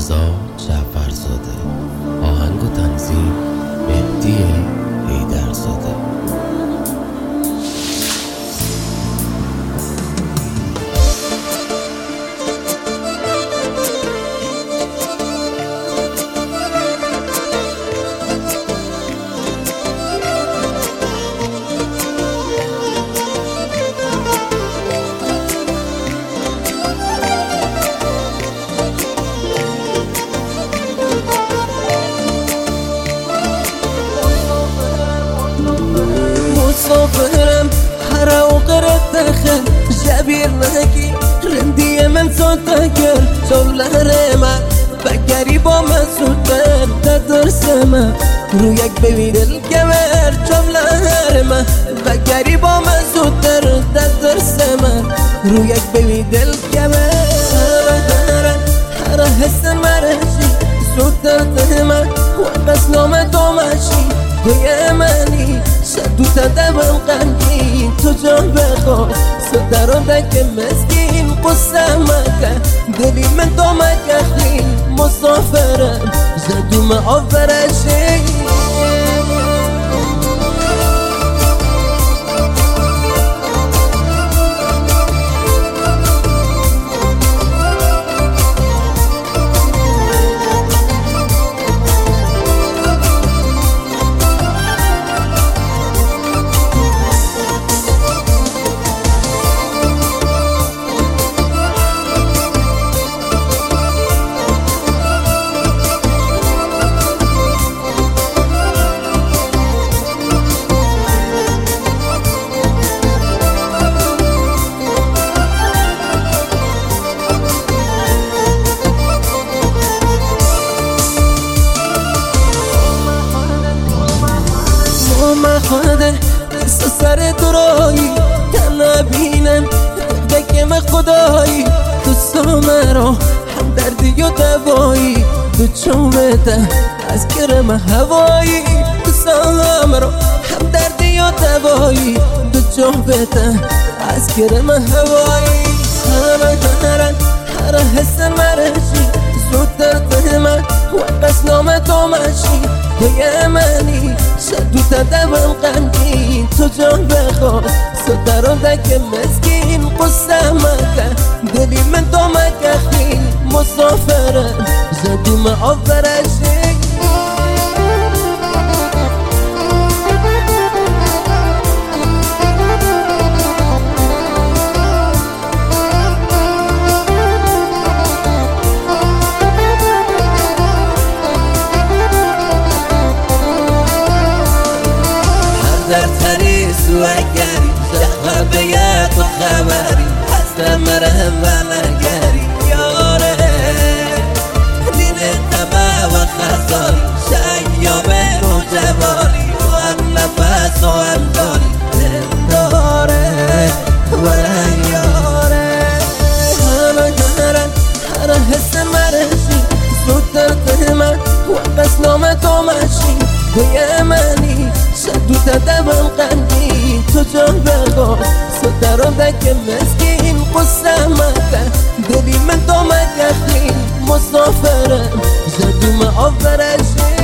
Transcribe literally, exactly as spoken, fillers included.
رضا جعفرزاده. آهنگ و تنظیم مهدی حیدرزاده. مسافرم هر اوقرت دخل جبیر نکی رندی من صوتکل شولهر من بگری با من سوتر تدرس من رو یک ببین الکمر شولهر من بگری با من سوتر تدرس من رو یک ببین الکمر هر هر حس مرشی سوتر تهمن و بس نام تو مشی توی منی شدو تدبم قنگین تو جان بخواد صدران دک مسکین قصه مکن دلی من تو مکخی مسافرم جدو معافرشی خواده دست سر درایی تنها بینم دکم خدایی تو مرا هم دردی و دوایی تو چوبته از کرم هوایی تو مرا هم دردی و دوایی تو چوبته از کرم هوایی همه هرن هر حس مرشی زودتر تهمن و بس نام تو مشی توی منی شدو تدبم قنگین تو جان بخواد صدران دک مسکین قصه مکن دلی من تو مکخی مسافرم جدو معافرشی در تریس و اگری جخوه بیت و خبری هستم مرهم و نگری یاره دین تبه و خزاری شیابه و جواری و هم نفس و هم داری داره و یاره همه هرن هر حس مرشی زودتر تهمن و بس نام تو مشی توی منی شدو تدبم قنگین تو جان بخواد صدران دک مسکین قصه مکن دلی من تو مکخی مسافرم جدو معافرشی